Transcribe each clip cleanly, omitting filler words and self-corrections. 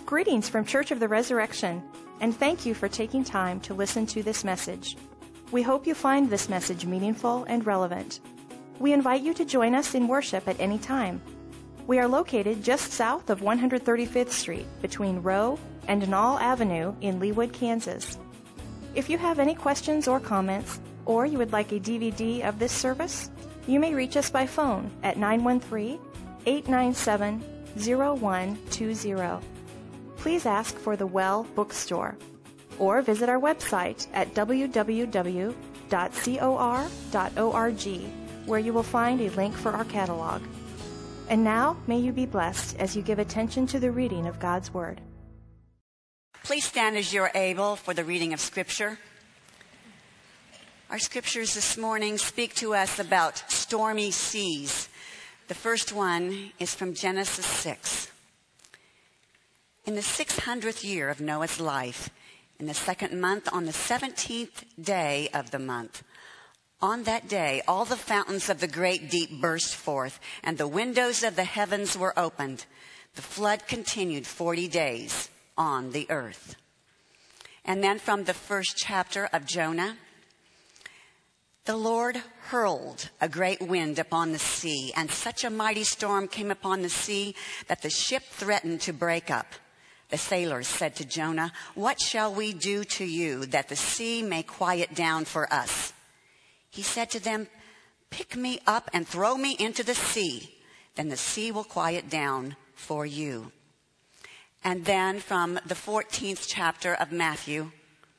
Greetings from Church of the Resurrection, and thank you for taking time to listen to this message. We hope you find this message meaningful and relevant. We invite you to join us in worship at any time. We are located just south of 135th Street between Rowe and Knoll Avenue in Leawood, Kansas. If you have any questions or comments, or you would like a DVD of this service, you may reach us by phone at 913-897-0120. Please ask for the Well Bookstore, or visit our website at www.cor.org, where you will find a link for our catalog. And now, may you be blessed as you give attention to the reading of God's Word. Please stand as you're able for the reading of Scripture. Our Scriptures this morning speak to us about stormy seas. The first one is from Genesis 6. In the 600th year of Noah's life, in the second month, on the 17th day of the month, on that day, all the fountains of the great deep burst forth, and the windows of the heavens were opened. The flood continued 40 days on the earth. And then from the first chapter of Jonah, the Lord hurled a great wind upon the sea, and such a mighty storm came upon the sea that the ship threatened to break up. The sailors said to Jonah, "What shall we do to you that the sea may quiet down for us?" He said to them, "Pick me up and throw me into the sea. Then the sea will quiet down for you." And then from the 14th chapter of Matthew,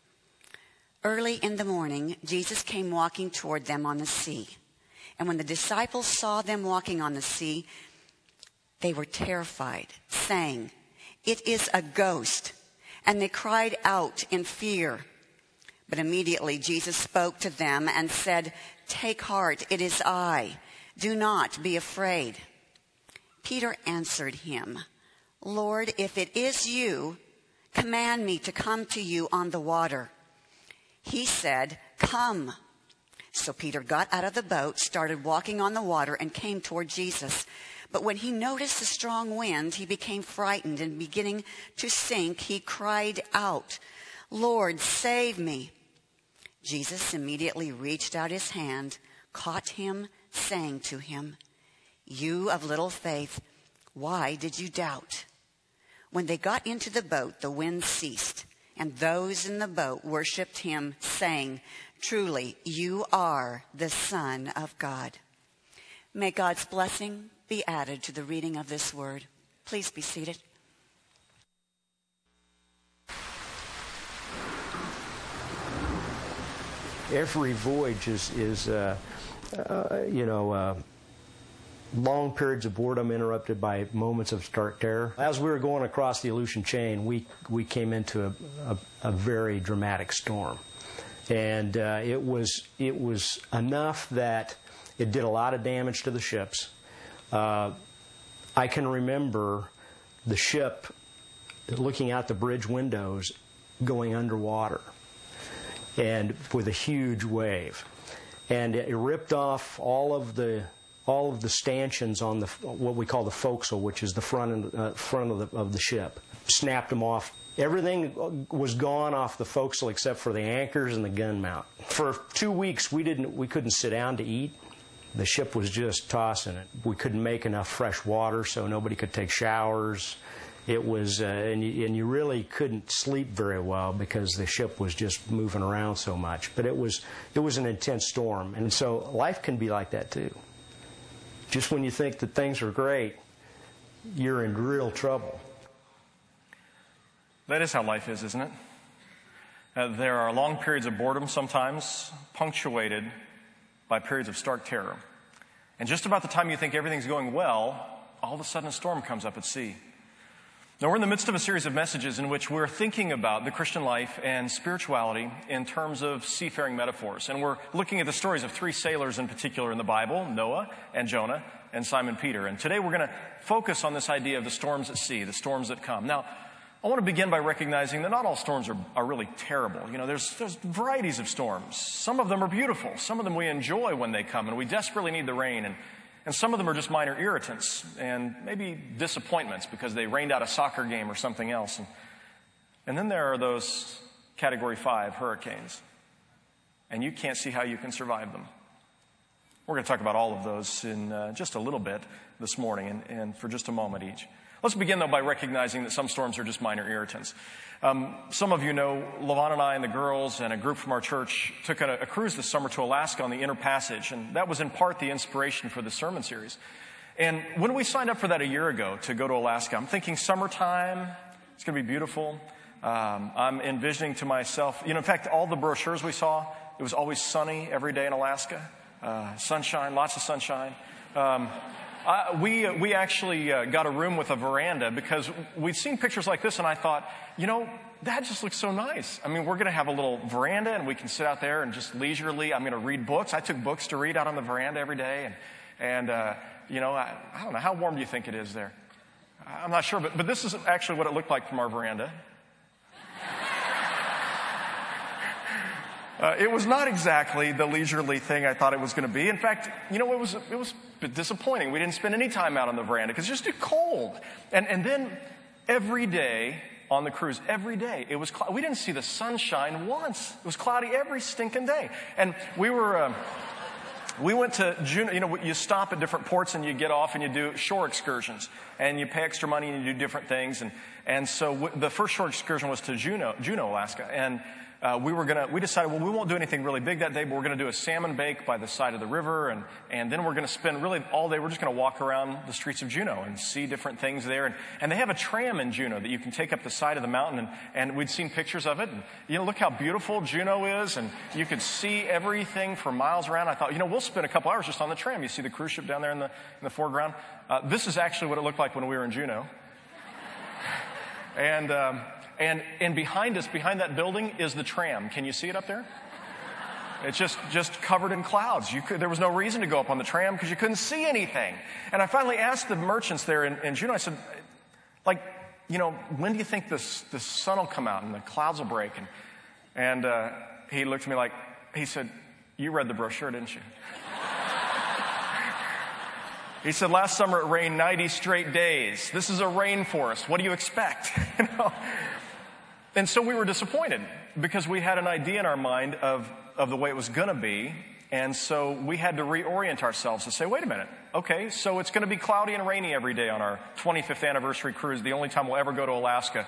early in the morning, Jesus came walking toward them on the sea. And when the disciples saw them walking on the sea, they were terrified, saying, "It is a ghost." And they cried out in fear. But immediately Jesus spoke to them and said, "Take heart, it is I. Do not be afraid." Peter answered him, "Lord, if it is you, command me to come to you on the water." He said, "Come." So Peter got out of the boat, started walking on the water, and came toward Jesus. But when he noticed the strong wind, he became frightened, and beginning to sink, he cried out, "Lord, save me." Jesus immediately reached out his hand, caught him, saying to him, "You of little faith, why did you doubt?" When they got into the boat, the wind ceased, and those in the boat worshipped him, saying, "Truly, you are the Son of God." May God's blessing be added to the reading of this word. Please be seated. Every voyage is long periods of boredom interrupted by moments of stark terror. As we were going across the Aleutian chain, we came into a very dramatic storm, and it was enough that it did a lot of damage to the ships. I can remember the ship looking out the bridge windows going underwater, and with a huge wave, and it ripped off all of the stanchions on what we call the forecastle, which is the front of the ship. Snapped them off. Everything was gone off the forecastle except for the anchors and the gun mount. For 2 weeks, we couldn't sit down to eat. The ship was just tossing it. We couldn't make enough fresh water, so nobody could take showers. It was, and you really couldn't sleep very well because the ship was just moving around so much. But it was an intense storm, and so life can be like that too. Just when you think that things are great, you're in real trouble. That is how life is, isn't it? There are long periods of boredom sometimes, punctuated by periods of stark terror. And just about the time you think everything's going well, all of a sudden a storm comes up at sea. Now, we're in the midst of a series of messages in which we're thinking about the Christian life and spirituality in terms of seafaring metaphors. And we're looking at the stories of 3 sailors in particular in the Bible, Noah and Jonah and Simon Peter. And today we're going to focus on this idea of the storms at sea, the storms that come. Now, I want to begin by recognizing that not all storms are really terrible. You know, there's varieties of storms. Some of them are beautiful. Some of them we enjoy when they come, and we desperately need the rain. And And some of them are just minor irritants and maybe disappointments because they rained out a soccer game or something else. And then there are those Category 5 hurricanes. And you can't see how you can survive them. We're going to talk about all of those in just a little bit this morning and for just a moment each. Let's begin, though, by recognizing that some storms are just minor irritants. Some of you know LaVon and I and the girls and a group from our church took a cruise this summer to Alaska on the Inner Passage, and that was in part the inspiration for the sermon series. And when we signed up for that a year ago to go to Alaska, I'm thinking summertime, it's going to be beautiful. I'm envisioning to myself, in fact, all the brochures we saw, it was always sunny every day in Alaska. Sunshine, lots of sunshine. We actually got a room with a veranda because we'd seen pictures like this, and I thought, that just looks so nice. I mean, we're going to have a little veranda, and we can sit out there and just leisurely, I'm going to read books. I took books to read out on the veranda every day, and I don't know, how warm do you think it is there? I'm not sure, but this is actually what it looked like from our veranda. It was not exactly the leisurely thing I thought it was going to be. In fact, it was a bit disappointing. We didn't spend any time out on the veranda because it's just too cold. And then every day on the cruise, every day, it was we didn't see the sunshine once. It was cloudy every stinking day. And we went to Juneau. You stop at different ports and you get off and you do shore excursions. And you pay extra money and you do different things. And so the first shore excursion was to Juneau, Alaska. And we decided, we won't do anything really big that day, but we're going to do a salmon bake by the side of the river, and then we're going to spend really all day, we're just going to walk around the streets of Juneau and see different things there. And they have a tram in Juneau that you can take up the side of the mountain, and we'd seen pictures of it. And, look how beautiful Juneau is, and you could see everything for miles around. I thought, we'll spend a couple hours just on the tram. You see the cruise ship down there in the foreground. This is actually what it looked like when we were in Juneau. And behind us, behind that building, is the tram. Can you see it up there? It's just covered in clouds. There was no reason to go up on the tram because you couldn't see anything. And I finally asked the merchants there in Juneau, I said, when do you think the sun will come out and the clouds will break? And he looked at me he said, you read the brochure, didn't you? He said, last summer it rained 90 straight days. This is a rainforest. What do you expect? And so we were disappointed because we had an idea in our mind of the way it was going to be. And so we had to reorient ourselves to say, wait a minute. Okay, so it's going to be cloudy and rainy every day on our 25th anniversary cruise, the only time we'll ever go to Alaska.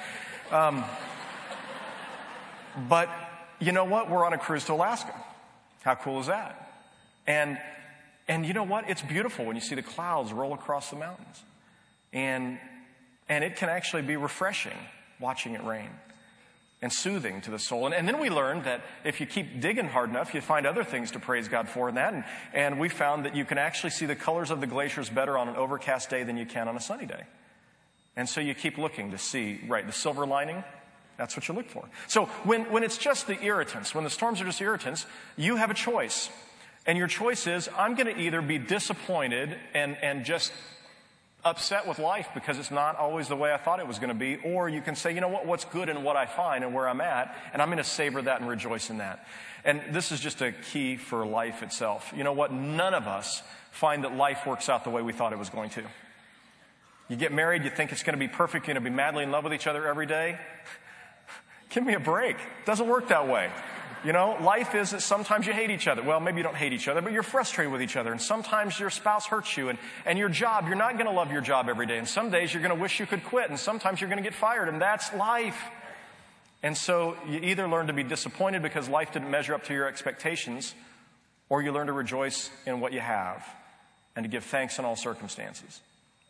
But you know what? We're on a cruise to Alaska. How cool is that? And you know what? It's beautiful when you see the clouds roll across the mountains. And it can actually be refreshing watching it rain. And soothing to the soul. And then we learned that if you keep digging hard enough, you find other things to praise God for in that. And we found that you can actually see the colors of the glaciers better on an overcast day than you can on a sunny day. And so you keep looking to see, the silver lining, that's what you look for. So when it's just the irritants, when the storms are just irritants, you have a choice. And your choice is, I'm going to either be disappointed and just upset with life because it's not always the way I thought it was going to be, or you can say, what's good in what I find and where I'm at, and I'm going to savor that and rejoice in that. And this is just a key for life itself. You know what? None of us find that life works out the way we thought it was going to. You get married, you think it's going to be perfect, you're going to be madly in love with each other every day. Give me a break. It doesn't work that way. Life is that sometimes you hate each other. Well, maybe you don't hate each other, but you're frustrated with each other. And sometimes your spouse hurts you. And your job, you're not going to love your job every day. And some days you're going to wish you could quit. And sometimes you're going to get fired. And that's life. And so you either learn to be disappointed because life didn't measure up to your expectations, or you learn to rejoice in what you have and to give thanks in all circumstances.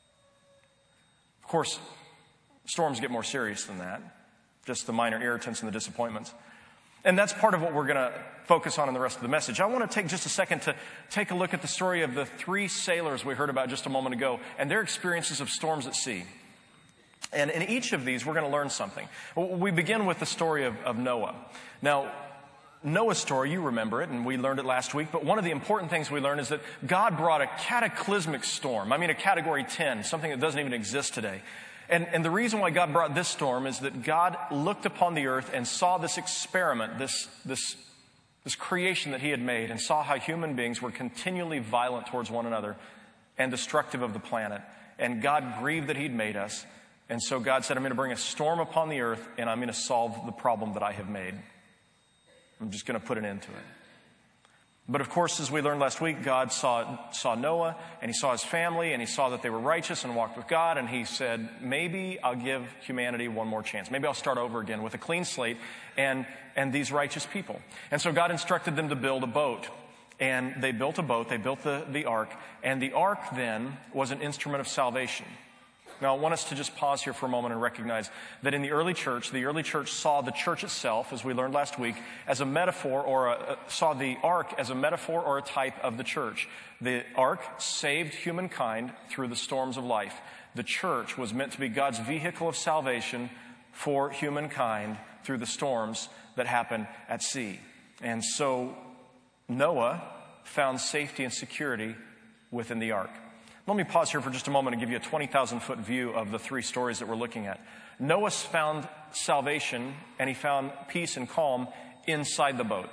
Of course, storms get more serious than that. Just the minor irritants and the disappointments. And that's part of what we're going to focus on in the rest of the message. I want to take just a second to take a look at the story of the 3 sailors we heard about just a moment ago and their experiences of storms at sea. And in each of these, we're going to learn something. We begin with the story of Noah. Now, Noah's story, you remember it, and we learned it last week, but one of the important things we learned is that God brought a cataclysmic storm. A Category 10, something that doesn't even exist today. And the reason why God brought this storm is that God looked upon the earth and saw this experiment, this creation that he had made, and saw how human beings were continually violent towards one another and destructive of the planet. And God grieved that he'd made us. And so God said, I'm going to bring a storm upon the earth, and I'm going to solve the problem that I have made. I'm just going to put an end to it. But of course, as we learned last week, God saw Noah, and he saw his family, and he saw that they were righteous and walked with God, and he said, maybe I'll give humanity one more chance. Maybe I'll start over again with a clean slate and these righteous people. And so God instructed them to build a boat. And they built a boat, they built the ark, and the ark then was an instrument of salvation. Now, I want us to just pause here for a moment and recognize that in the early church saw the church itself, as we learned last week, as a metaphor, or saw the ark as a metaphor or a type of the church. The ark saved humankind through the storms of life. The church was meant to be God's vehicle of salvation for humankind through the storms that happen at sea. And so Noah found safety and security within the ark. Let me pause here for just a moment and give you a 20,000-foot view of the three stories that we're looking at. Noah found salvation and he found peace and calm inside the boat.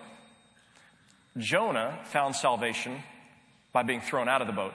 Jonah found salvation by being thrown out of the boat.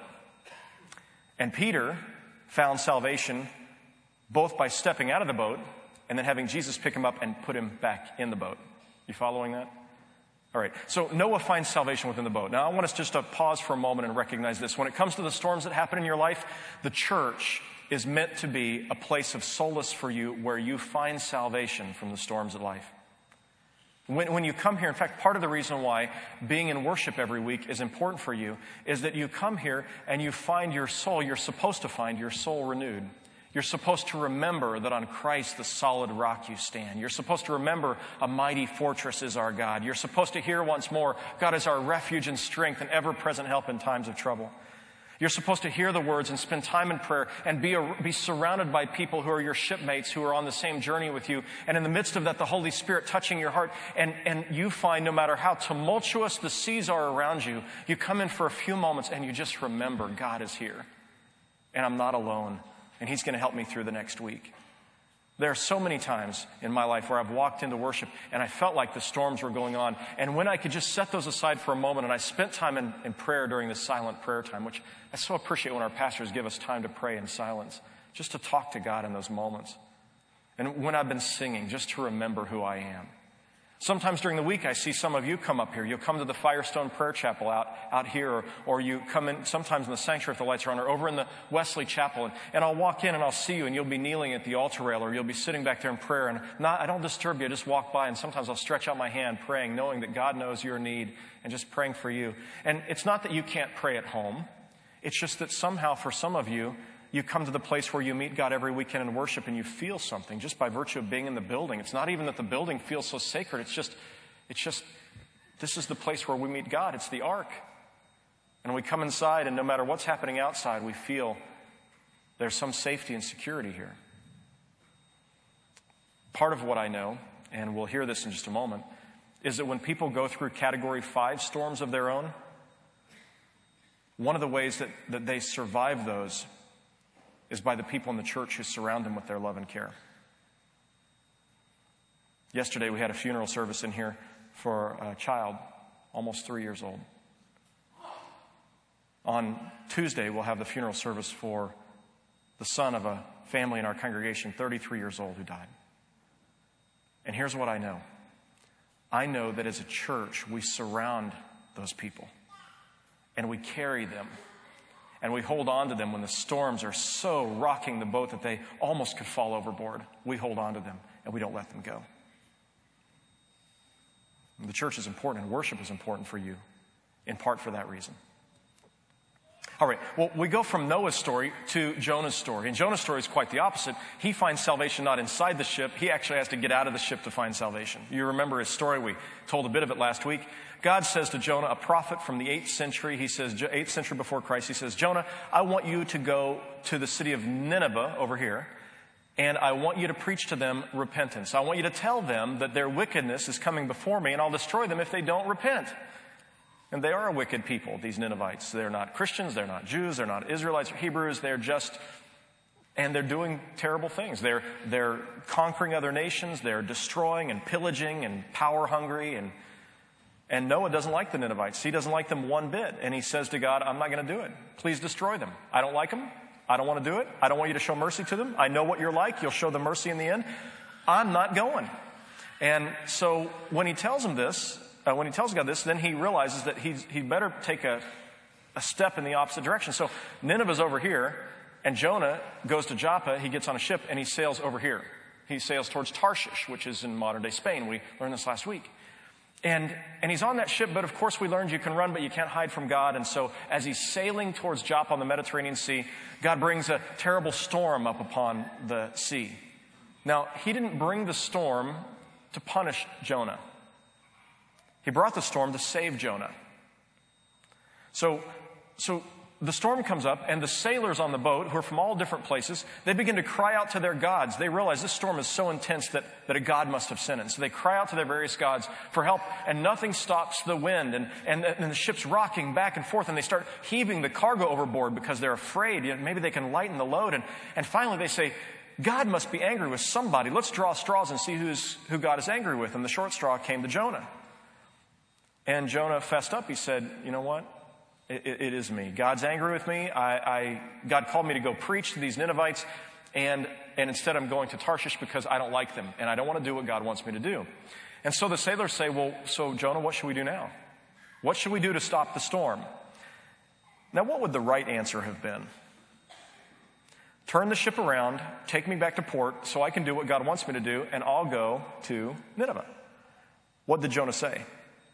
And Peter found salvation both by stepping out of the boat and then having Jesus pick him up and put him back in the boat. You following that? All right, so Noah finds salvation within the boat. Now, I want us just to pause for a moment and recognize this. When it comes to the storms that happen in your life, the church is meant to be a place of solace for you where you find salvation from the storms of life. When you come here, in fact, part of the reason why being in worship every week is important for you is that you come here and you find your soul, you're supposed to find your soul renewed. You're supposed to remember that on Christ, the solid rock you stand. You're supposed to remember a mighty fortress is our God. You're supposed to hear once more, God is our refuge and strength and ever-present help in times of trouble. You're supposed to hear the words and spend time in prayer and be surrounded by people who are your shipmates, who are on the same journey with you. And in the midst of that, the Holy Spirit touching your heart. And you find no matter how tumultuous the seas are around you, you come in for a few moments and you just remember God is here. And I'm not alone. And he's going to help me through the next week. There are so many times in my life where I've walked into worship and I felt like the storms were going on. And when I could just set those aside for a moment, and I spent time in prayer during this silent prayer time, which I so appreciate when our pastors give us time to pray in silence, just to talk to God in those moments. And when I've been singing, just to remember who I am. Sometimes during the week, I see some of you come up here. You'll come to the Firestone Prayer Chapel out here, or you come in sometimes in the sanctuary if the lights are on, or over in the Wesley Chapel. And I'll walk in and I'll see you, and you'll be kneeling at the altar rail, or you'll be sitting back there in prayer. And I don't disturb you. I just walk by, and sometimes I'll stretch out my hand praying, knowing that God knows your need, and just praying for you. And it's not that you can't pray at home. It's just that somehow for some of you, you come to the place where you meet God every weekend in worship and you feel something just by virtue of being in the building. It's not even that the building feels so sacred. It's just, this is the place where we meet God. It's the ark. And we come inside, and no matter what's happening outside, we feel there's some safety and security here. Part of what I know, and we'll hear this in just a moment, is that when people go through Category 5 storms of their own, one of the ways that they survive those is by the people in the church who surround them with their love and care. Yesterday, we had a funeral service in here for a child, almost 3 years old. On Tuesday, we'll have the funeral service for the son of a family in our congregation, 33 years old, who died. And here's what I know. I know that as a church, we surround those people, and we carry them. And we hold on to them when the storms are so rocking the boat that they almost could fall overboard. We hold on to them, and we don't let them go. And the church is important, and worship is important for you, in part for that reason. All right, well, we go from Noah's story to Jonah's story. And Jonah's story is quite the opposite. He finds salvation not inside the ship. He actually has to get out of the ship to find salvation. You remember his story. We told a bit of it last week. God says to Jonah, a prophet from the 8th century, he says, 8th century before Christ, he says, Jonah, I want you to go to the city of Nineveh over here, and I want you to preach to them repentance. I want you to tell them that their wickedness is coming before me, and I'll destroy them if they don't repent. And they are a wicked people, these Ninevites. They're not Christians, they're not Jews, they're not Israelites or Hebrews, they're doing terrible things. They're conquering other nations, they're destroying and pillaging and power hungry, and And Noah doesn't like the Ninevites. He doesn't like them one bit. And he says to God, I'm not going to do it. Please destroy them. I don't like them. I don't want to do it. I don't want you to show mercy to them. I know what you're like. You'll show them mercy in the end. I'm not going. And so when he tells him this, when he tells God this, then he realizes that he better take a step in the opposite direction. So Nineveh's over here, and Jonah goes to Joppa. He gets on a ship, and he sails over here. He sails towards Tarshish, which is in modern-day Spain. We learned this last week. And he's on that ship, but of course we learned you can run, but you can't hide from God. And so as he's sailing towards Joppa on the Mediterranean Sea, God brings a terrible storm up upon the sea. Now, he didn't bring the storm to punish Jonah. He brought the storm to save Jonah. So the storm comes up, and the sailors on the boat, who are from all different places, they begin to cry out to their gods. They realize this storm is so intense that a god must have sent it. So they cry out to their various gods for help, and nothing stops the wind. And the ship's rocking back and forth, and they start heaving the cargo overboard because they're afraid. Maybe they can lighten the load. And finally they say, God must be angry with somebody. Let's draw straws and see who God is angry with. And the short straw came to Jonah. And Jonah fessed up. He said, you know what? It is me. God's angry with me. God called me to go preach to these Ninevites, and instead I'm going to Tarshish because I don't like them, and I don't want to do what God wants me to do. And so the sailors say, well, so Jonah, what should we do now? What should we do to stop the storm? Now, what would the right answer have been? Turn the ship around, take me back to port so I can do what God wants me to do, and I'll go to Nineveh. What did Jonah say?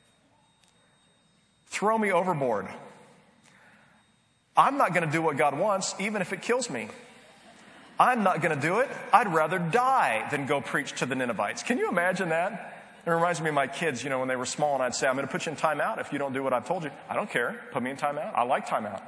Throw me overboard. I'm not going to do what God wants, even if it kills me. I'm not going to do it. I'd rather die than go preach to the Ninevites. Can you imagine that? It reminds me of my kids, when they were small, and I'd say, I'm going to put you in timeout if you don't do what I've told you. I don't care. Put me in timeout. I like timeout.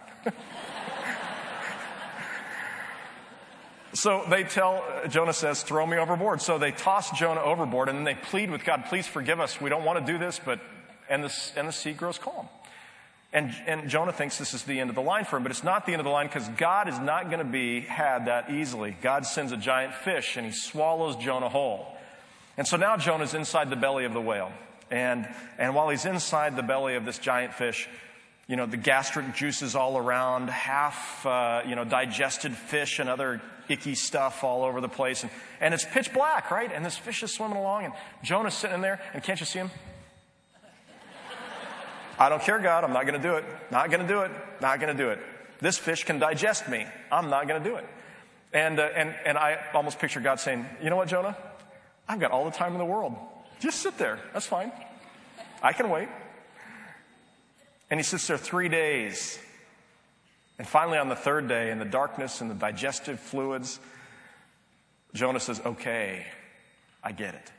So Jonah says, throw me overboard. So they toss Jonah overboard, and then they plead with God, please forgive us. We don't want to do this, and the sea grows calm. And Jonah thinks this is the end of the line for him, but it's not the end of the line because God is not going to be had that easily. God sends a giant fish, and he swallows Jonah whole. And so now Jonah's inside the belly of the whale. And while he's inside the belly of this giant fish, the gastric juices all around, half, digested fish and other icky stuff all over the place. And it's pitch black, right? And this fish is swimming along, and Jonah's sitting in there, and can't you see him? I don't care, God. I'm not going to do it. Not going to do it. Not going to do it. This fish can digest me. I'm not going to do it. And I almost picture God saying, you know what, Jonah? I've got all the time in the world. Just sit there. That's fine. I can wait. And he sits there 3 days. And finally on the third day, in the darkness and the digestive fluids, Jonah says, okay, I get it.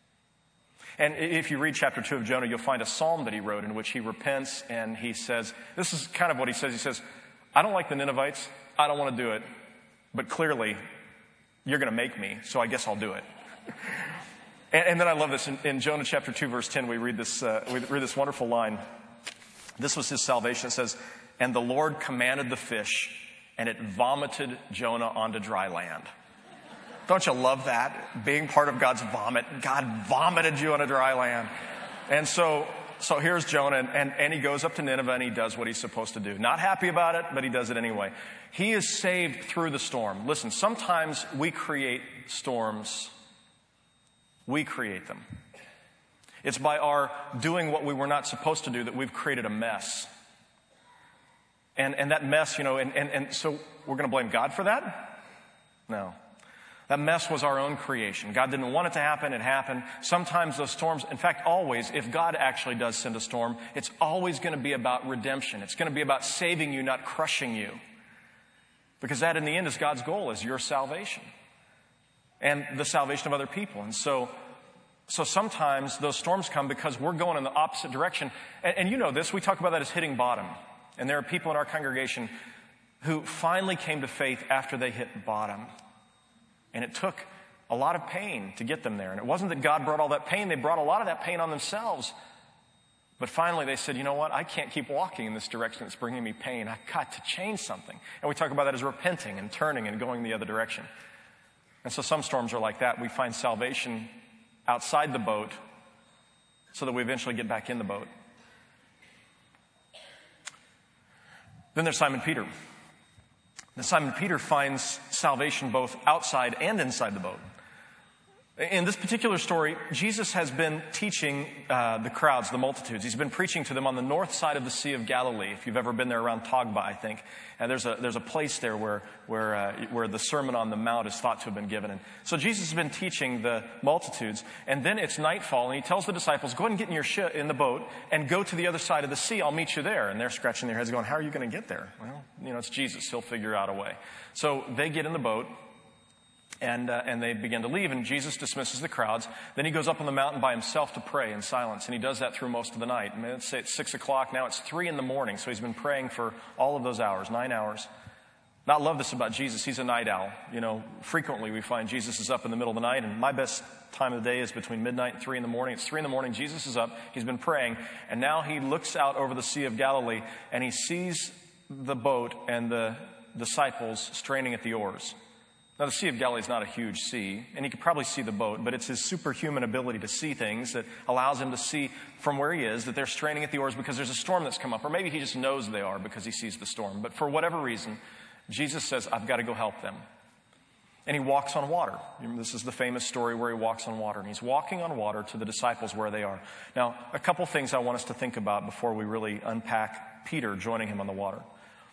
And if you read chapter 2 of Jonah, you'll find a psalm that he wrote in which he repents, and he says, this is kind of what he says. He says, I don't like the Ninevites. I don't want to do it. But clearly, you're going to make me, so I guess I'll do it. And then I love this. In Jonah chapter 2, verse 10, we read this wonderful line. This was his salvation. It says, and the Lord commanded the fish, and it vomited Jonah onto dry land. Don't you love that? Being part of God's vomit. God vomited you on a dry land. And so here's Jonah, and he goes up to Nineveh, and he does what he's supposed to do. Not happy about it, but he does it anyway. He is saved through the storm. Listen, sometimes we create storms. We create them. It's by our doing what we were not supposed to do that we've created a mess. And that mess, and so we're going to blame God for that? No. That mess was our own creation. God didn't want it to happen. It happened. Sometimes those storms, in fact, always, if God actually does send a storm, it's always going to be about redemption. It's going to be about saving you, not crushing you. Because that, in the end, is God's goal, is your salvation. And the salvation of other people. And so sometimes those storms come because we're going in the opposite direction. And you know this, we talk about that as hitting bottom. And there are people in our congregation who finally came to faith after they hit bottom. And it took a lot of pain to get them there. And it wasn't that God brought all that pain. They brought a lot of that pain on themselves. But finally they said, you know what? I can't keep walking in this direction that's bringing me pain. I've got to change something. And we talk about that as repenting and turning and going the other direction. And so some storms are like that. We find salvation outside the boat so that we eventually get back in the boat. Then there's Simon Peter. And Simon Peter finds salvation both outside and inside the boat. In this particular story, Jesus has been teaching the crowds, the multitudes. He's been preaching to them on the north side of the Sea of Galilee. If you've ever been there around Togba, I think. And there's a place there where the Sermon on the Mount is thought to have been given. And so Jesus has been teaching the multitudes. And then it's nightfall, and he tells the disciples, go ahead and get in your ship, in the boat, and go to the other side of the sea. I'll meet you there. And they're scratching their heads going, how are you going to get there? Well, it's Jesus. He'll figure out a way. So they get in the boat. And they begin to leave, and Jesus dismisses the crowds. Then he goes up on the mountain by himself to pray in silence, and he does that through most of the night. Let's say it's 6 o'clock, now it's 3 a.m, so he's been praying for all of those hours, 9 hours. Now, I love this about Jesus. He's a night owl. Frequently we find Jesus is up in the middle of the night, and my best time of the day is between midnight and 3 a.m. It's 3 a.m, Jesus is up, he's been praying, and now he looks out over the Sea of Galilee, and he sees the boat and the disciples straining at the oars. Now, the Sea of Galilee is not a huge sea, and he could probably see the boat, but it's his superhuman ability to see things that allows him to see from where he is that they're straining at the oars because there's a storm that's come up, or maybe he just knows they are because he sees the storm. But for whatever reason, Jesus says, I've got to go help them. And he walks on water. This is the famous story where he walks on water, and he's walking on water to the disciples where they are. Now, a couple things I want us to think about before we really unpack Peter joining him on the water.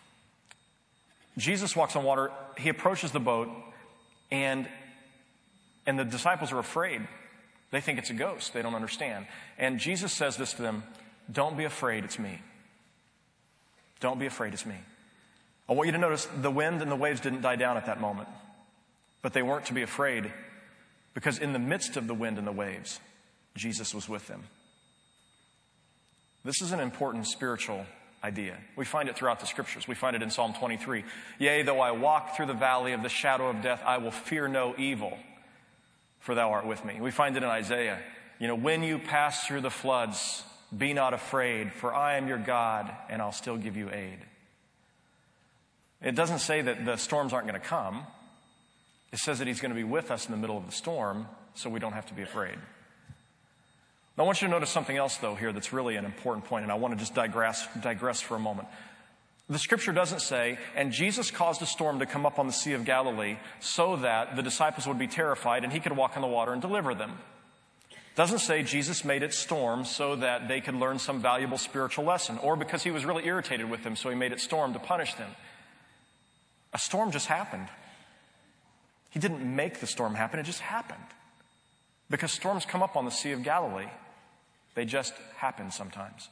Jesus walks on water, he approaches the boat, and the disciples are afraid. They think it's a ghost. They don't understand. And Jesus says this to them, don't be afraid, it's me. Don't be afraid, it's me. I want you to notice the wind and the waves didn't die down at that moment. But they weren't to be afraid because in the midst of the wind and the waves, Jesus was with them. This is an important spiritual idea. We find it throughout the scriptures. We find it in Psalm 23. Yea, though I walk through the valley of the shadow of death, I will fear no evil, for thou art with me. We find it in Isaiah. When you pass through the floods, be not afraid, for I am your God, and I'll still give you aid. It doesn't say that the storms aren't going to come. It says that he's going to be with us in the middle of the storm, so we don't have to be afraid. Now, I want you to notice something else, though, here that's really an important point, and I want to just digress for a moment. The scripture doesn't say, and Jesus caused a storm to come up on the Sea of Galilee so that the disciples would be terrified and he could walk on the water and deliver them. It doesn't say Jesus made it storm so that they could learn some valuable spiritual lesson, or because he was really irritated with them, so he made it storm to punish them. A storm just happened. He didn't make the storm happen, it just happened. Because storms come up on the Sea of Galilee. They just happen sometimes.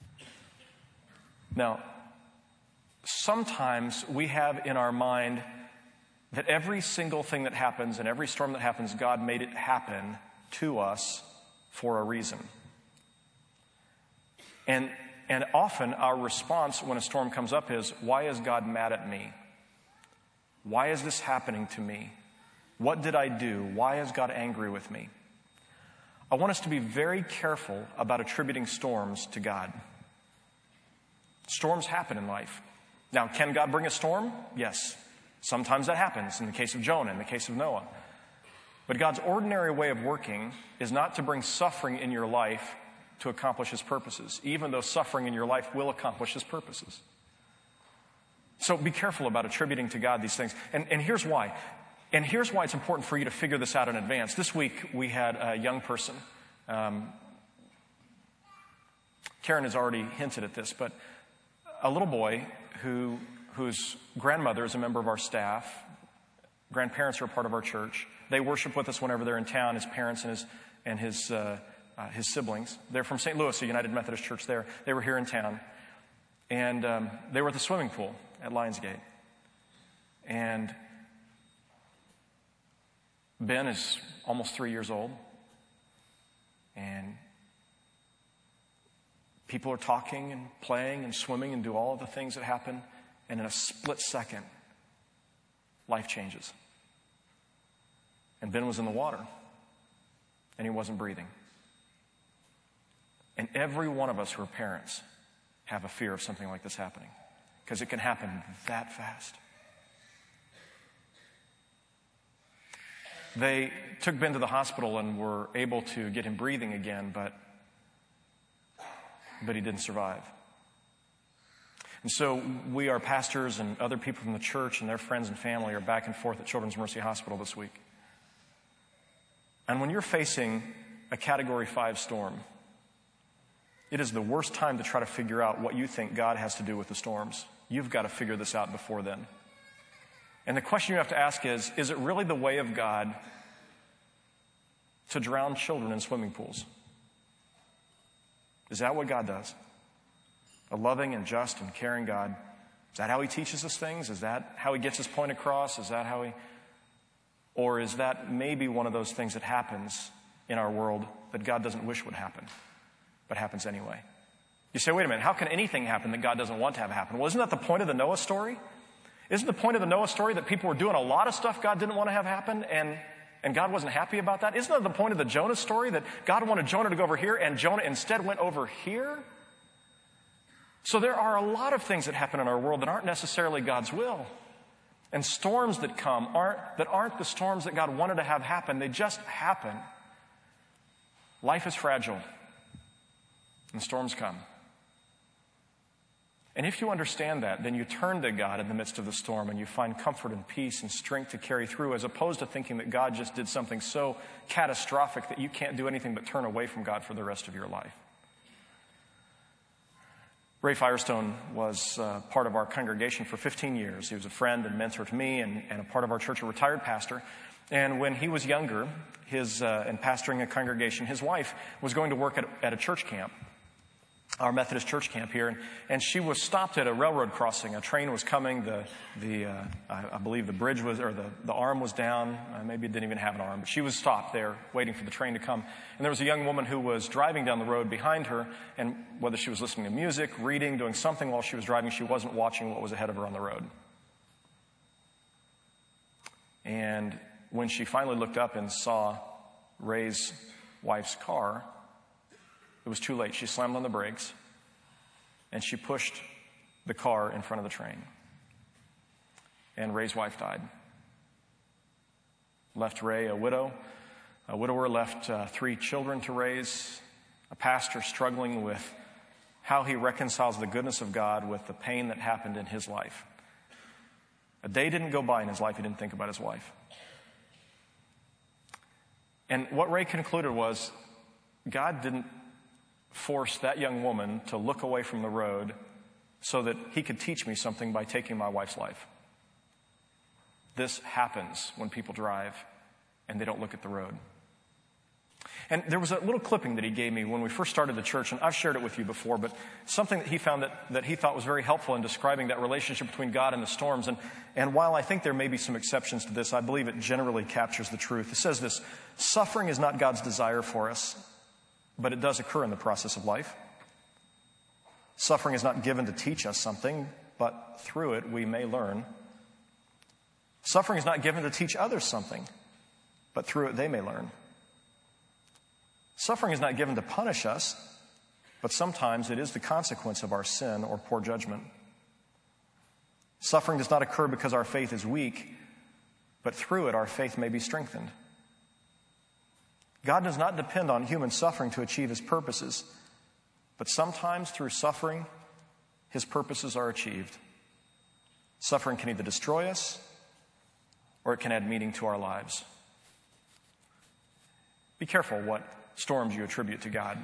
Now, sometimes we have in our mind that every single thing that happens and every storm that happens, God made it happen to us for a reason. And often our response when a storm comes up is, why is God mad at me? Why is this happening to me? What did I do? Why is God angry with me? I want us to be very careful about attributing storms to God. Storms happen in life. Now, can God bring a storm? Yes. Sometimes that happens in the case of Jonah, in the case of Noah. But God's ordinary way of working is not to bring suffering in your life to accomplish his purposes, even though suffering in your life will accomplish his purposes. So be careful about attributing to God these things. And here's why. And here's why it's important for you to figure this out in advance. This week, we had a young person. Karen has already hinted at this, but a little boy whose grandmother is a member of our staff. Grandparents are a part of our church. They worship with us whenever they're in town, his parents and his siblings. They're from St. Louis, a United Methodist Church there. They were here in town. And they were at the swimming pool at Lionsgate. And Ben is almost 3 years old, and people are talking and playing and swimming and do all of the things that happen, and in a split second, life changes. And Ben was in the water, and he wasn't breathing. And every one of us who are parents have a fear of something like this happening, because it can happen that fast. They took Ben to the hospital and were able to get him breathing again, but he didn't survive. And so we, our pastors and other people from the church and their friends and family are back and forth at Children's Mercy Hospital this week. And when you're facing a Category 5 storm, it is the worst time to try to figure out what you think God has to do with the storms. You've got to figure this out before then. And the question you have to ask is it really the way of God to drown children in swimming pools? Is that what God does? A loving and just and caring God. Is that how he teaches us things? Is that how he gets his point across? Is that how he... Or is that maybe one of those things that happens in our world that God doesn't wish would happen, but happens anyway? You say, wait a minute, how can anything happen that God doesn't want to have happen? Well, isn't that the point of the Noah story? Isn't the point of the Noah story that people were doing a lot of stuff God didn't want to have happen and God wasn't happy about that? Isn't that the point of the Jonah story, that God wanted Jonah to go over here and Jonah instead went over here? So there are a lot of things that happen in our world that aren't necessarily God's will. And storms that come aren't the storms that God wanted to have happen. They just happen. Life is fragile. And storms come. And if you understand that, then you turn to God in the midst of the storm and you find comfort and peace and strength to carry through, as opposed to thinking that God just did something so catastrophic that you can't do anything but turn away from God for the rest of your life. Ray Firestone was part of our congregation for 15 years. He was a friend and mentor to me and a part of our church, a retired pastor. And when he was younger, and pastoring a congregation, his wife was going to work at a church camp, our Methodist church camp here, and she was stopped at a railroad crossing. A train was coming. I believe the bridge was, or the arm was down. Maybe it didn't even have an arm, but she was stopped there waiting for the train to come. And there was a young woman who was driving down the road behind her, and whether she was listening to music, reading, doing something while she was driving, she wasn't watching what was ahead of her on the road. And when she finally looked up and saw Ray's wife's car, it was too late. She slammed on the brakes, and she pushed the car in front of the train. And Ray's wife died. Left Ray a widower, left 3 children to raise, a pastor struggling with how he reconciles the goodness of God with the pain that happened in his life. A day didn't go by in his life he didn't think about his wife. And what Ray concluded was, God didn't force that young woman to look away from the road so that he could teach me something by taking my wife's life. This happens when people drive and they don't look at the road. And there was a little clipping that he gave me when we first started the church, and I've shared it with you before, but something that he found that he thought was very helpful in describing that relationship between God and the storms. And while I think there may be some exceptions to this, I believe it generally captures the truth. It says this: suffering is not God's desire for us, but it does occur in the process of life. Suffering is not given to teach us something, but through it we may learn. Suffering is not given to teach others something, but through it they may learn. Suffering is not given to punish us, but sometimes it is the consequence of our sin or poor judgment. Suffering does not occur because our faith is weak, but through it our faith may be strengthened. God does not depend on human suffering to achieve his purposes, but sometimes through suffering, his purposes are achieved. Suffering can either destroy us or it can add meaning to our lives. Be careful what storms you attribute to God.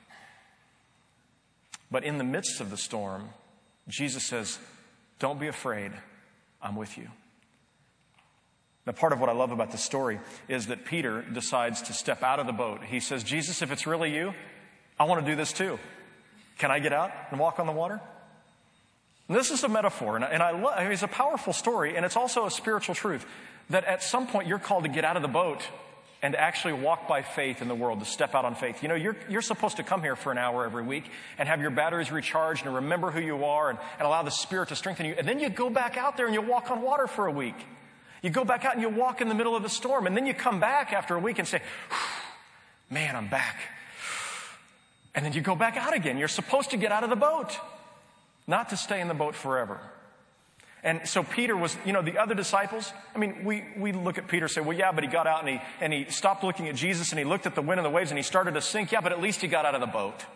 But in the midst of the storm, Jesus says, don't be afraid, I'm with you. Now, part of what I love about this story is that Peter decides to step out of the boat. He says, Jesus, if it's really you, I want to do this too. Can I get out and walk on the water? And this is a metaphor, and it's a powerful story, and it's also a spiritual truth that at some point you're called to get out of the boat and to actually walk by faith in the world, to step out on faith. You know, you're supposed to come here for an hour every week and have your batteries recharged and remember who you are and allow the Spirit to strengthen you. And then you go back out there and you walk on water for a week. You go back out and you walk in the middle of the storm, and then you come back after a week and say, man, I'm back. And then you go back out again. You're supposed to get out of the boat, not to stay in the boat forever. And so Peter was, the other disciples, we look at Peter and say, well, yeah, but he got out and he stopped looking at Jesus and he looked at the wind and the waves and he started to sink. Yeah, but at least he got out of the boat.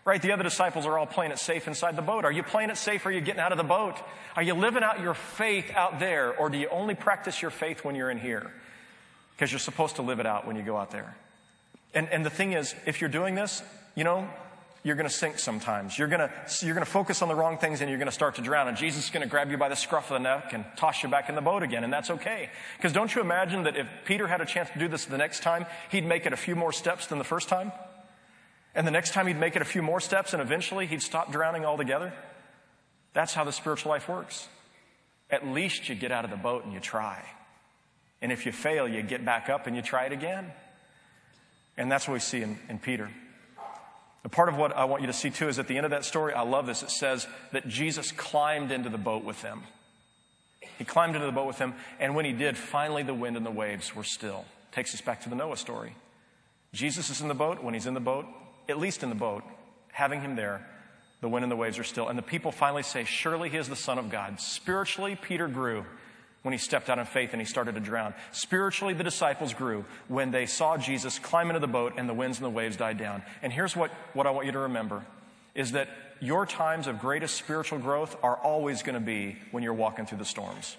Right? The other disciples are all playing it safe inside the boat. Are you playing it safe or are you getting out of the boat? Are you living out your faith out there, or do you only practice your faith when you're in here? Because you're supposed to live it out when you go out there. And the thing is, if you're doing this, you know, you're going to sink sometimes. You're going to focus on the wrong things and you're going to start to drown. And Jesus is going to grab you by the scruff of the neck and toss you back in the boat again. And that's okay. Because don't you imagine that if Peter had a chance to do this the next time, he'd make it a few more steps than the first time? And the next time he'd make it a few more steps and eventually he'd stop drowning altogether? That's how the spiritual life works. At least you get out of the boat and you try. And if you fail, you get back up and you try it again. And that's what we see in Peter. A part of what I want you to see too is at the end of that story, I love this. It says that Jesus climbed into the boat with them. He climbed into the boat with them, and when he did, finally the wind and the waves were still. Takes us back to the Noah story. Jesus is in the boat. When he's in the boat, at least in the boat, having him there, the wind and the waves are still. And the people finally say, surely he is the Son of God. Spiritually, Peter grew when he stepped out in faith and he started to drown. Spiritually, the disciples grew when they saw Jesus climb into the boat and the winds and the waves died down. And here's what I want you to remember, is that your times of greatest spiritual growth are always going to be when you're walking through the storms.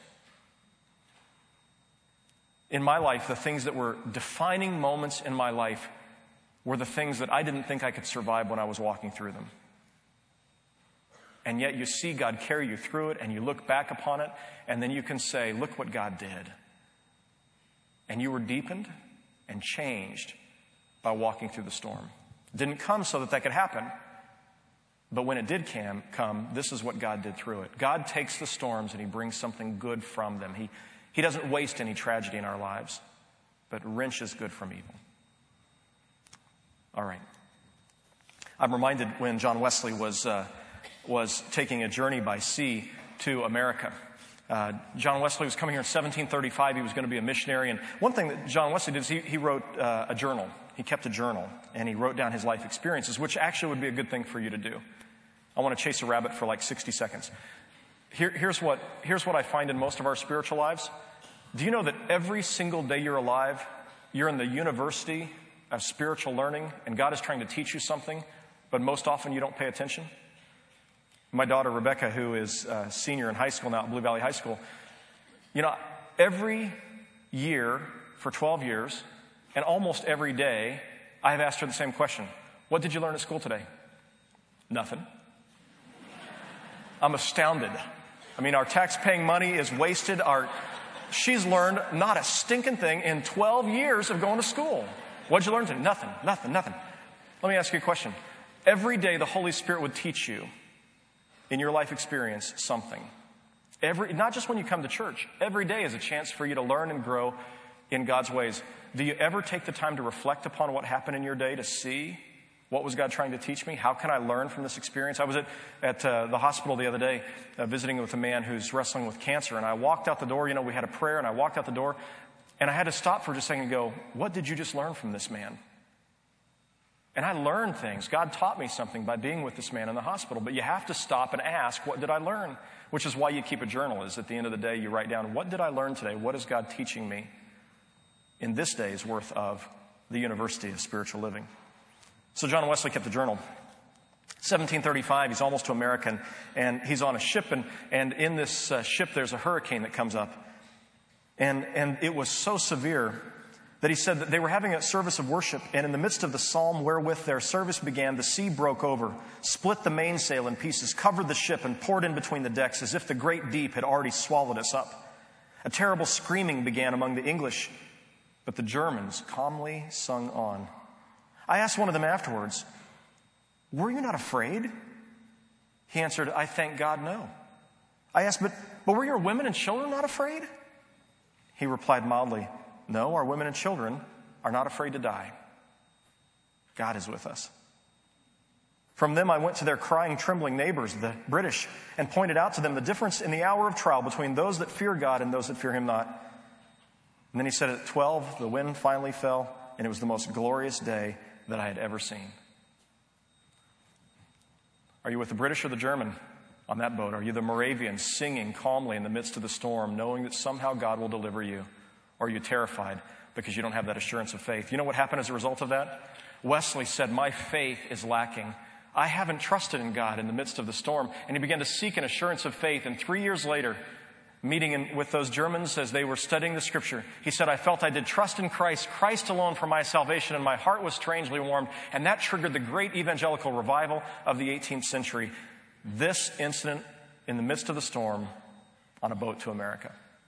In my life, the things that were defining moments in my life were the things that I didn't think I could survive when I was walking through them. And yet you see God carry you through it, and you look back upon it, and then you can say, look what God did. And you were deepened and changed by walking through the storm. It didn't come so that could happen. But when it did come, this is what God did through it. God takes the storms and he brings something good from them. He doesn't waste any tragedy in our lives, but wrenches good from evil. All right. I'm reminded when John Wesley was taking a journey by sea to America. John Wesley was coming here in 1735. He was going to be a missionary. And one thing that John Wesley did is he wrote a journal. He kept a journal, and he wrote down his life experiences, which actually would be a good thing for you to do. I want to chase a rabbit for like 60 seconds. Here's what I find in most of our spiritual lives. Do you know that every single day you're alive, you're in the university of spiritual learning, and God is trying to teach you something, but most often you don't pay attention? My daughter, Rebecca, who is a senior in high school now at Blue Valley High School, you know, every year for 12 years and almost every day, I have asked her the same question. What did you learn at school today? Nothing. I'm astounded. I mean, our tax-paying money is wasted. She's learned not a stinking thing in 12 years of going to school. What'd you learn today? Nothing. Let me ask you a question. Every day the Holy Spirit would teach you in your life experience something. Not just when you come to church. Every day is a chance for you to learn and grow in God's ways. Do you ever take the time to reflect upon what happened in your day to see what was God trying to teach me? How can I learn from this experience? I was at the hospital the other day visiting with a man who's wrestling with cancer, and I walked out the door. You know, we had a prayer, and I walked out the door, and I had to stop for just a second and go, what did you just learn from this man? And I learned things. God taught me something by being with this man in the hospital. But you have to stop and ask, what did I learn? Which is why you keep a journal, is at the end of the day, you write down, what did I learn today? What is God teaching me in this day's worth of the University of Spiritual Living? So John Wesley kept a journal. 1735, he's almost to America, and he's on a ship, and in this ship there's a hurricane that comes up. And it was so severe that he said that they were having a service of worship, and in the midst of the psalm wherewith their service began, the sea broke over, split the mainsail in pieces, covered the ship, and poured in between the decks as if the great deep had already swallowed us up. A terrible screaming began among the English, but the Germans calmly sung on. I asked one of them afterwards, were you not afraid? He answered, I thank God, no. I asked, but were your women and children not afraid? He replied mildly, no, our women and children are not afraid to die. God is with us. From them I went to their crying, trembling neighbors, the British, and pointed out to them the difference in the hour of trial between those that fear God and those that fear him not. And then he said at 12, the wind finally fell, and it was the most glorious day that I had ever seen. Are you with the British or the German on that boat? Are you the Moravian singing calmly in the midst of the storm, knowing that somehow God will deliver you? Or are you terrified because you don't have that assurance of faith? You know what happened as a result of that? Wesley said, my faith is lacking. I haven't trusted in God in the midst of the storm. And he began to seek an assurance of faith. And 3 years later, meeting with those Germans as they were studying the Scripture, he said, I felt I did trust in Christ, Christ alone for my salvation, and my heart was strangely warmed. And that triggered the great evangelical revival of the 18th century. This incident in the midst of the storm on a boat to America.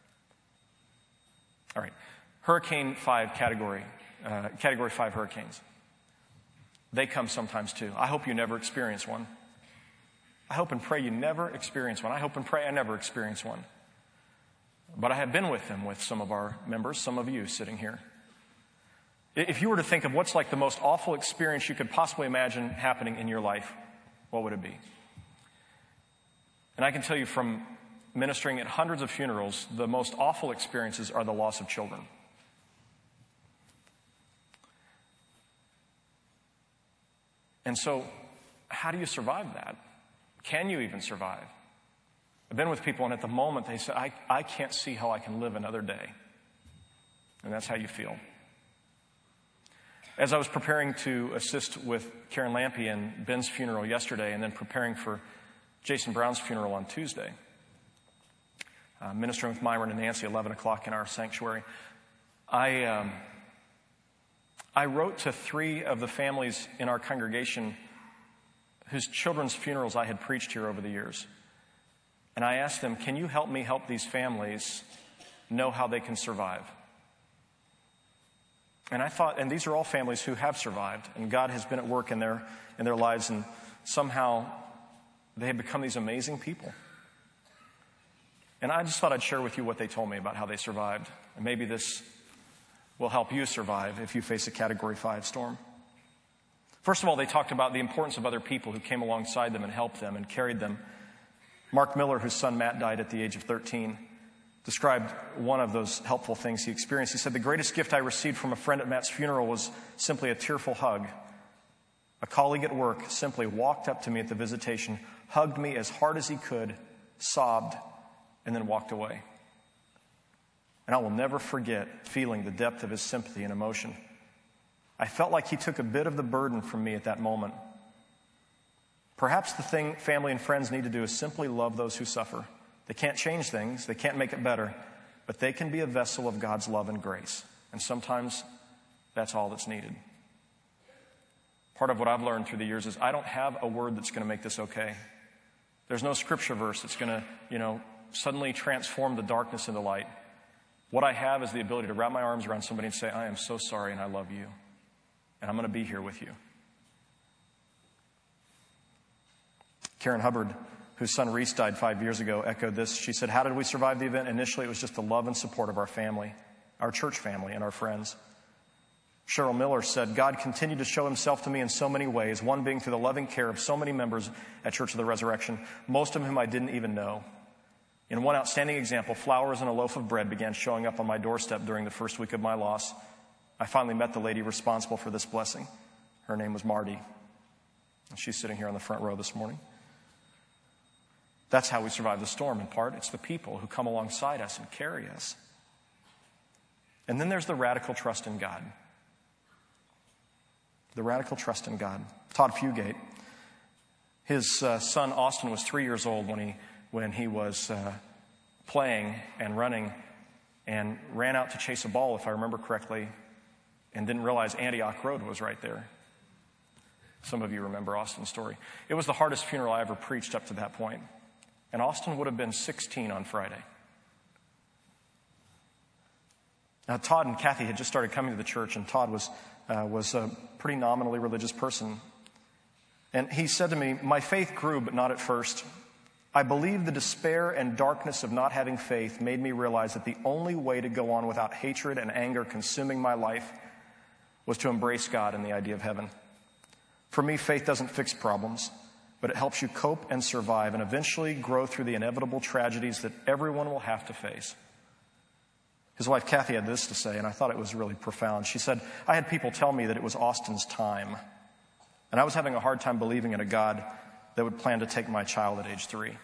All right. Hurricane 5 category 5 hurricanes. They come sometimes too. I hope you never experience one. I hope and pray you never experience one. I hope and pray I never experience one. But I have been with them, with some of our members, some of you sitting here. If you were to think of what's like the most awful experience you could possibly imagine happening in your life, what would it be? And I can tell you from ministering at hundreds of funerals, the most awful experiences are the loss of children. And so, how do you survive that? Can you even survive? I've been with people, and at the moment they say, I can't see how I can live another day. And that's how you feel. As I was preparing to assist with Karen Lampe and Ben's funeral yesterday, and then preparing for Jason Brown's funeral on Tuesday, ministering with Myron and Nancy 11 o'clock in our sanctuary, I wrote to 3 of the families in our congregation whose children's funerals I had preached here over the years. And I asked them, can you help me help these families know how they can survive? And I thought, and these are all families who have survived, and God has been at work in their lives, and somehow they have become these amazing people. And I just thought I'd share with you what they told me about how they survived. And maybe this will help you survive if you face a Category 5 storm. First of all, they talked about the importance of other people who came alongside them and helped them and carried them. Mark Miller, whose son Matt died at the age of 13, described one of those helpful things he experienced. He said, the greatest gift I received from a friend at Matt's funeral was simply a tearful hug. A colleague at work simply walked up to me at the visitation, hugged me as hard as he could, sobbed, and then walked away. And I will never forget feeling the depth of his sympathy and emotion. I felt like he took a bit of the burden from me at that moment. Perhaps the thing family and friends need to do is simply love those who suffer. They can't change things, they can't make it better, but they can be a vessel of God's love and grace. And sometimes that's all that's needed. Part of what I've learned through the years is I don't have a word that's going to make this okay. There's no scripture verse that's going to, suddenly transform the darkness into light. What I have is the ability to wrap my arms around somebody and say, I am so sorry and I love you. And I'm going to be here with you. Karen Hubbard, whose son Reese died 5 years ago, echoed this. She said, how did we survive the event? Initially, it was just the love and support of our family, our church family, and our friends. Cheryl Miller said, God continued to show himself to me in so many ways, one being through the loving care of so many members at Church of the Resurrection, most of whom I didn't even know. In one outstanding example, flowers and a loaf of bread began showing up on my doorstep during the first week of my loss. I finally met the lady responsible for this blessing. Her name was Marty. And she's sitting here on the front row this morning. That's how we survive the storm, in part. It's the people who come alongside us and carry us. And then there's the radical trust in God. The radical trust in God. Todd Fugate, his son Austin was 3 years old when he was playing and running and ran out to chase a ball, if I remember correctly, and didn't realize Antioch Road was right there. Some of you remember Austin's story. It was the hardest funeral I ever preached up to that point. And Austin would have been 16 on Friday. Now, Todd and Kathy had just started coming to the church, and Todd was a pretty nominally religious person. And he said to me, my faith grew, but not at first. I believe the despair and darkness of not having faith made me realize that the only way to go on without hatred and anger consuming my life was to embrace God and the idea of heaven. For me, faith doesn't fix problems, but it helps you cope and survive and eventually grow through the inevitable tragedies that everyone will have to face. His wife, Kathy, had this to say, and I thought it was really profound. She said, I had people tell me that it was Austin's time, and I was having a hard time believing in a God that would plan to take my child at age 3.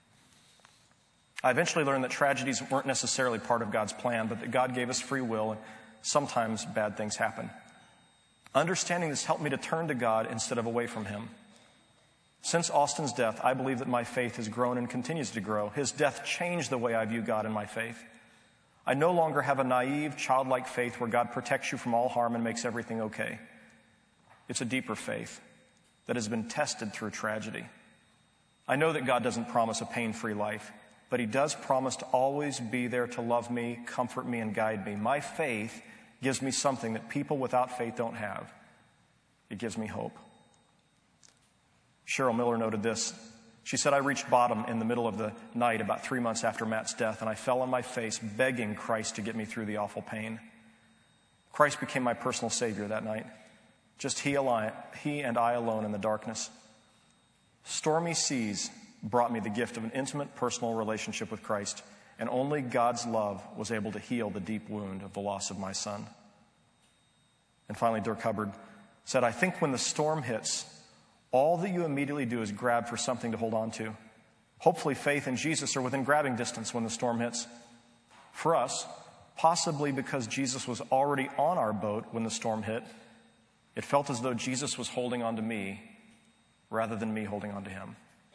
I eventually learned that tragedies weren't necessarily part of God's plan, but that God gave us free will, and sometimes bad things happen. Understanding this helped me to turn to God instead of away from him. Since Austin's death, I believe that my faith has grown and continues to grow. His death changed the way I view God and my faith. I no longer have a naive, childlike faith where God protects you from all harm and makes everything okay. It's a deeper faith that has been tested through tragedy. I know that God doesn't promise a pain-free life, but he does promise to always be there to love me, comfort me, and guide me. My faith gives me something that people without faith don't have. It gives me hope. Cheryl Miller noted this. She said, I reached bottom in the middle of the night about 3 months after Matt's death, and I fell on my face begging Christ to get me through the awful pain. Christ became my personal Savior that night. Just he and I alone in the darkness. Stormy seas brought me the gift of an intimate personal relationship with Christ, and only God's love was able to heal the deep wound of the loss of my son. And finally, Dirk Hubbard said, I think when the storm hits, all that you immediately do is grab for something to hold on to. Hopefully faith and Jesus are within grabbing distance when the storm hits. For us, possibly because Jesus was already on our boat when the storm hit, it felt as though Jesus was holding on to me rather than me holding on to him.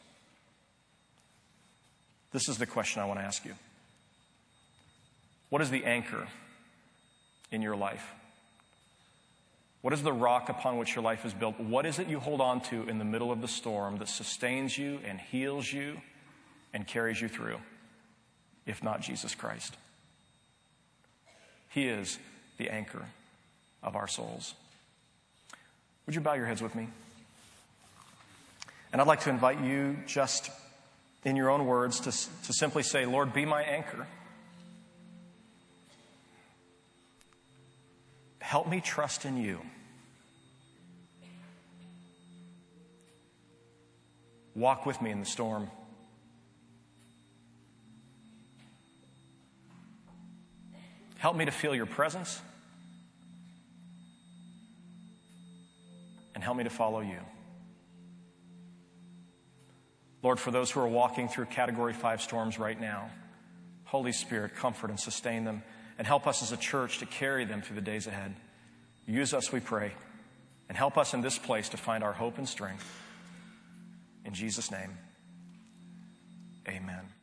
This is the question I want to ask you. What is the anchor in your life? What is the rock upon which your life is built? What is it you hold on to in the middle of the storm that sustains you and heals you and carries you through, if not Jesus Christ? He is the anchor of our souls. Would you bow your heads with me? And I'd like to invite you, just in your own words, to simply say, Lord, be my anchor. Help me trust in you. Walk with me in the storm. Help me to feel your presence. And help me to follow you. Lord, for those who are walking through Category 5 storms right now, Holy Spirit, comfort and sustain them, and help us as a church to carry them through the days ahead. Use us, we pray, and help us in this place to find our hope and strength. In Jesus' name, amen.